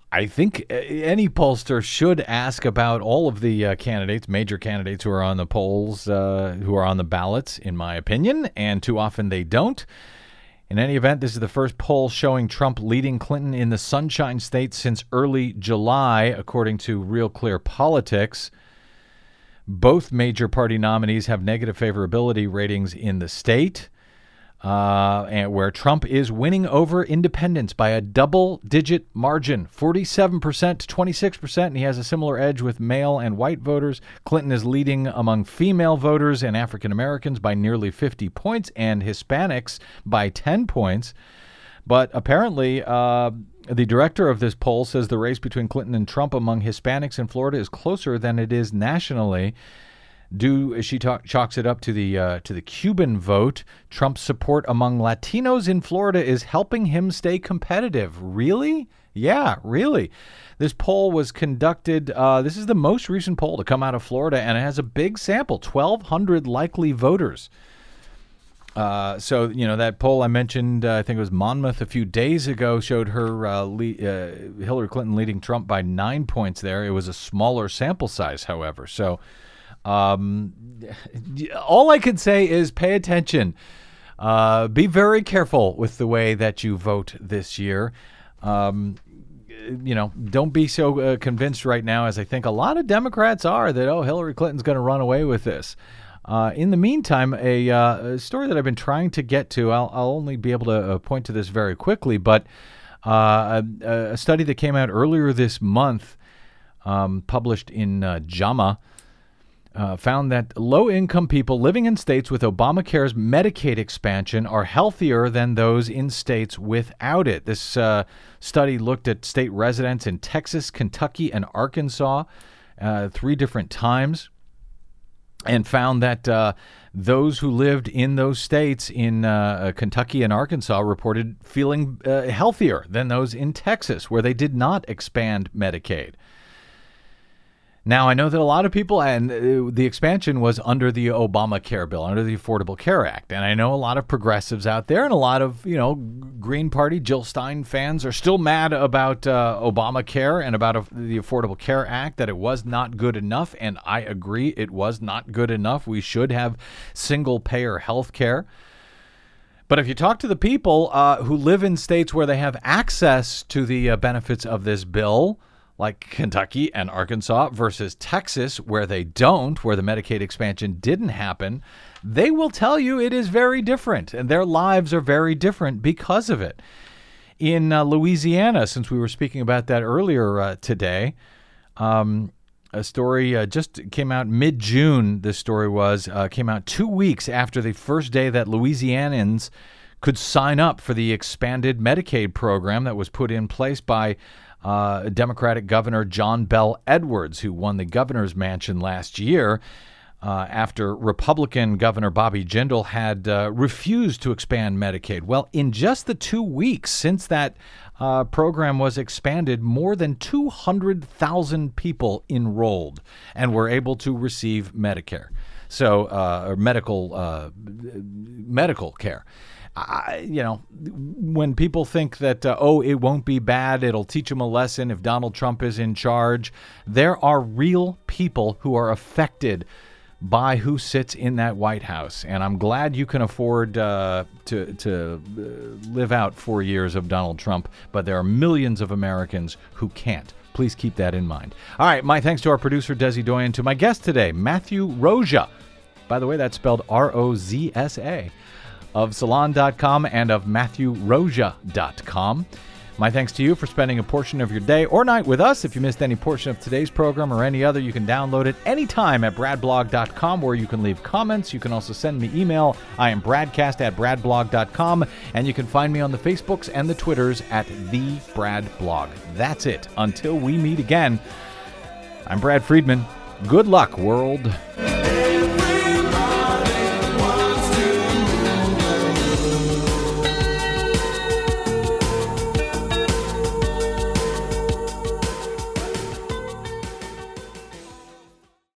I think any pollster should ask about all of the uh, candidates, major candidates who are on the polls, uh, who are on the ballots, in my opinion, and too often they don't. In any event, this is the first poll showing Trump leading Clinton in the Sunshine State since early July, according to Real Clear Politics. Both major party nominees have negative favorability ratings in the state, uh, and where Trump is winning over independents by a double-digit margin, forty-seven percent to twenty-six percent, and he has a similar edge with male and white voters. Clinton is leading among female voters and African Americans by nearly fifty points, and Hispanics by ten points. But apparently, uh, the director of this poll says the race between Clinton and Trump among Hispanics in Florida is closer than it is nationally. Due, she talk, chalks it up to the uh, to the Cuban vote. Trump's support among Latinos in Florida is helping him stay competitive. Really? Yeah, really. This poll was conducted. Uh, this is the most recent poll to come out of Florida, and it has a big sample, twelve hundred likely voters. Uh, so, you know, that poll I mentioned, uh, I think it was Monmouth a few days ago, showed her uh, le- uh, Hillary Clinton leading Trump by nine points there. It was a smaller sample size, however. So um, all I can say is pay attention. Uh, be very careful with the way that you vote this year. Um, you know, don't be so uh, convinced right now, as I think a lot of Democrats are, that, oh, Hillary Clinton's going to run away with this. Uh, in the meantime, a, uh, a story that I've been trying to get to, I'll, I'll only be able to uh, point to this very quickly, but uh, a, a study that came out earlier this month, um, published in uh, JAMA, uh, found that low-income people living in states with Obamacare's Medicaid expansion are healthier than those in states without it. This uh, study looked at state residents in Texas, Kentucky, and Arkansas uh, three different times, and found that uh, those who lived in those states in uh, Kentucky and Arkansas reported feeling uh, healthier than those in Texas, where they did not expand Medicaid. Now, I know that a lot of people, and uh, the expansion was under the Obamacare bill, under the Affordable Care Act. And I know a lot of progressives out there and a lot of, you know, Green Party, Jill Stein fans are still mad about uh, Obamacare and about uh, the Affordable Care Act, that it was not good enough. And I agree, it was not good enough. We should have single-payer health care. But if you talk to the people uh, who live in states where they have access to the uh, benefits of this bill, like Kentucky and Arkansas, versus Texas, where they don't, where the Medicaid expansion didn't happen, they will tell you it is very different, and their lives are very different because of it. In uh, Louisiana, since we were speaking about that earlier uh, today, um, a story uh, just came out mid-June, this story was, uh, came out two weeks after the first day that Louisianans could sign up for the expanded Medicaid program that was put in place by Uh, Democratic Governor John Bel Edwards, who won the governor's mansion last year uh, after Republican Governor Bobby Jindal had uh, refused to expand Medicaid. Well, in just the two weeks since that uh, program was expanded, more than two hundred thousand people enrolled and were able to receive Medicare, so uh, or medical uh, medical care. I, you know, when people think that, uh, oh, it won't be bad, it'll teach them a lesson if Donald Trump is in charge, there are real people who are affected by who sits in that White House. And I'm glad you can afford uh, to, to live out four years of Donald Trump, but there are millions of Americans who can't. Please keep that in mind. All right, my thanks to our producer, Desi Doyen, to my guest today, Matthew Rozsa. By the way, that's spelled R O Z S A. Of Salon dot com and of Matthew Rozsa dot com. My thanks to you for spending a portion of your day or night with us. If you missed any portion of today's program or any other, you can download it anytime at brad blog dot com, where you can leave comments. You can also send me email. I am bradcast at brad blog dot com, and you can find me on the Facebooks and the Twitters at the Brad Blog. That's it. Until we meet again, I'm Brad Friedman. Good luck, world.